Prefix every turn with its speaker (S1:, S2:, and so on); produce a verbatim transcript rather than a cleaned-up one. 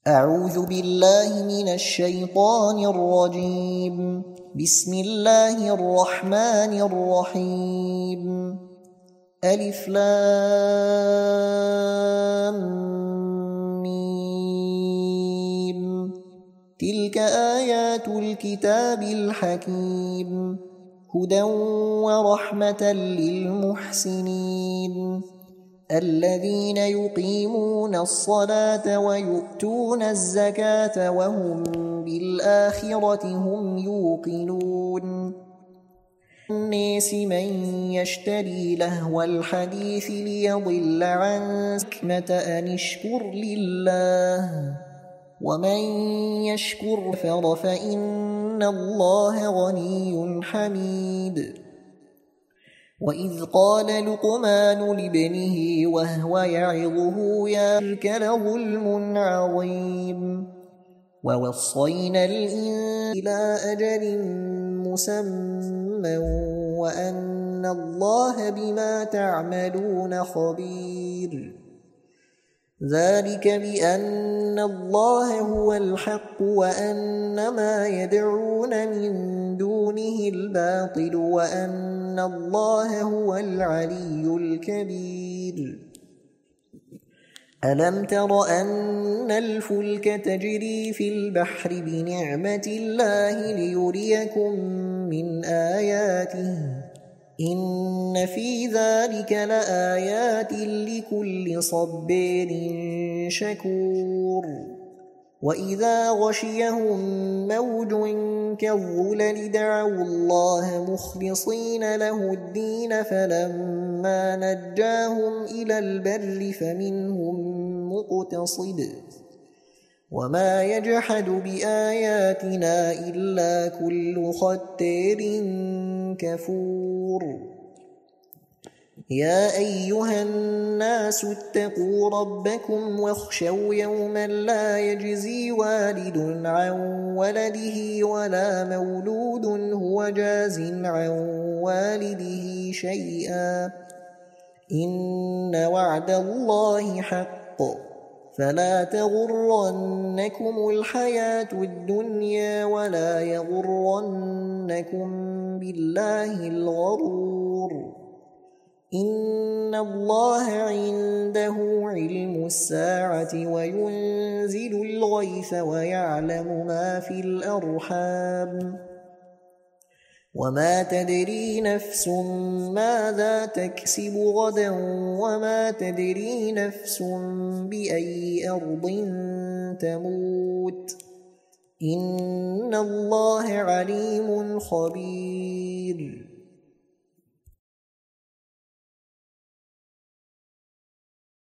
S1: أعوذ بالله من الشيطان الرجيم. بسم الله الرحمن الرحيم. ألف لام ميم. تلك آيات الكتاب الحكيم، هدى ورحمة للمحسنين الذين يقيمون الصلاة ويؤتون الزكاة وهم بالآخرة هم يوقنون. الناس من يشتري لهو الحديث ليضل عن حكمة أن اشكر لله، ومن يشكر فر فإن الله غني حميد. وإذ قال لقمان لابنه وهو يعظه يا تلك لظلم عظيم، ووصينا الإنسان إلى أجل مسمى وأن الله بما تعملون خبير. ذلك بأن الله هو الحق وأن ما يدعون من دونه الباطل وأن الله هو العلي الكبير. ألم تر أن الفلك تجري في البحر بنعمة الله ليريكم من آياته، إن في ذلك لآيات لكل صبار شكور. وإذا غشيهم موج كالظلل دعوا الله مخلصين له الدين فلما نجاهم إلى البر فمنهم مقتصد، وما يجحد بآياتنا إلا كل ختار كفور. يا أيها الناس اتقوا ربكم واخشوا يوما لا يجزي والد عن ولده ولا مولود هو جاز عن والده شيئا، إن وعد الله حق، فلا تغرنكم الحياة الدنيا ولا يغرنكم بالله الغرور. إن الله عنده علم الساعة وينزل الغيث ويعلم ما في الأرحام، وما تدري نفس ماذا تكسب غدا وما تدري نفس بأي أرض تموت، إن الله عليم خبير.